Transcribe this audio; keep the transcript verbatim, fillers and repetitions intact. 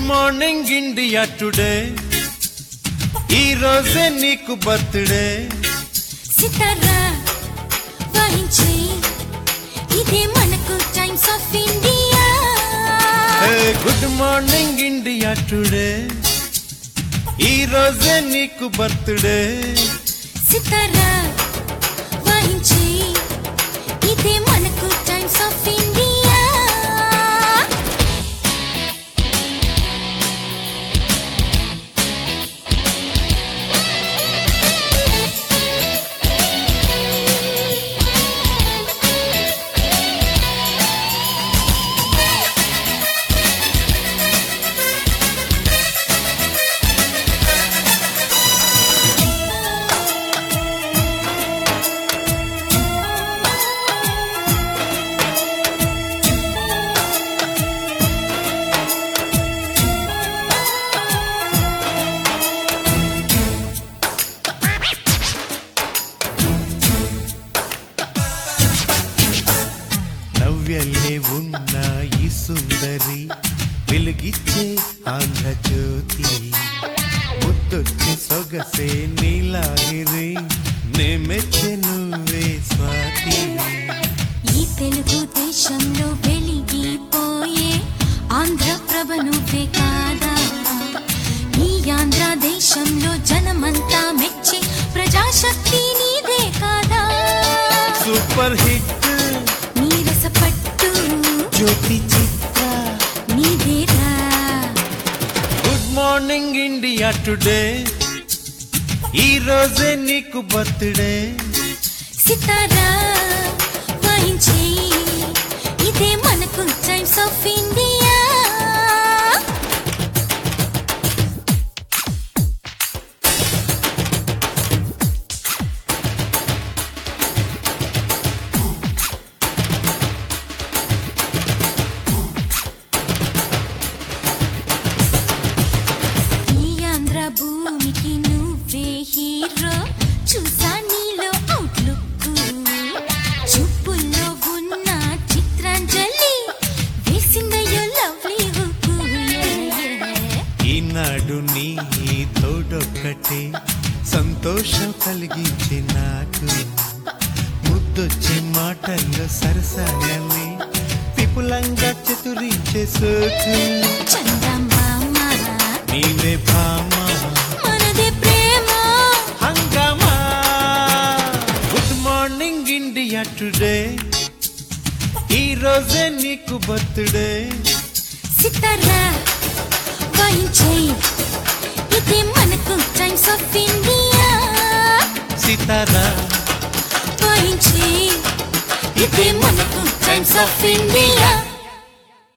morning India today ఈ రోజే నీకు బర్త్డే సితారా వాయించే ఇదే మనకు Times of India good morning India today ఈ రోజే నీకు బర్త్డే సితారా వాయించే ఇదే మనకు టైమ్స్ ఆఫ్ ఇండియా నవ్యల్లే ఉన్న ఈ సుందరి వెలుగిచ్చే ఆంధ్ర జ్యోతి ముద్దొచ్చి సొగసే నీలాగిరి నే మెచ్చే నువ్వే స్వాతి ఈ తెలుగు దేశంలో వెలిగిపోయే ఆంధ్ర ప్రభ నువ్వే కాదా ఈ ఆంధ్ర దేశంలో జనమంతా మెచ్చి ప్రజాశక్తి నీదే కాదా సూపర్ హిట్ నీరసపట్టు జ్యోతి చిత్ర నీదేరా గుడ్ మార్నింగ్ ఇండియా టుడే ఈ రోజే నీకు బర్త్డే సితారా వాయించే ఇదే మనకు టైమ్స్ ఆఫ్ ఇండియా భూమికి నువ్వే హీరో చూసా నీలో అవుట్లుక్ చూపుల్లో ఉన్న చిత్రాంజలి వేసిందయ్యో లవ్లీ హుక్ ఈనాడు నీ తోడొక్కటే సంతోషం కలిగించి నాకు ముద్దొచ్చే మాటల్లో సరసాలని విపులంగా చతురించే సోకు చందమామ నీవే భామ మనదే ప్రేమ హంగామా గుడ్ మార్నింగ్ ఇండియా టుడే ఈ రోజే నీకు బర్త్డే సితారా వాయించే ఇదే మనకు టైమ్స్ ఆఫ్ ఇండియా సితారా వాయించే ఇదే మనకు టైమ్స్ ఆఫ్ ఇండియా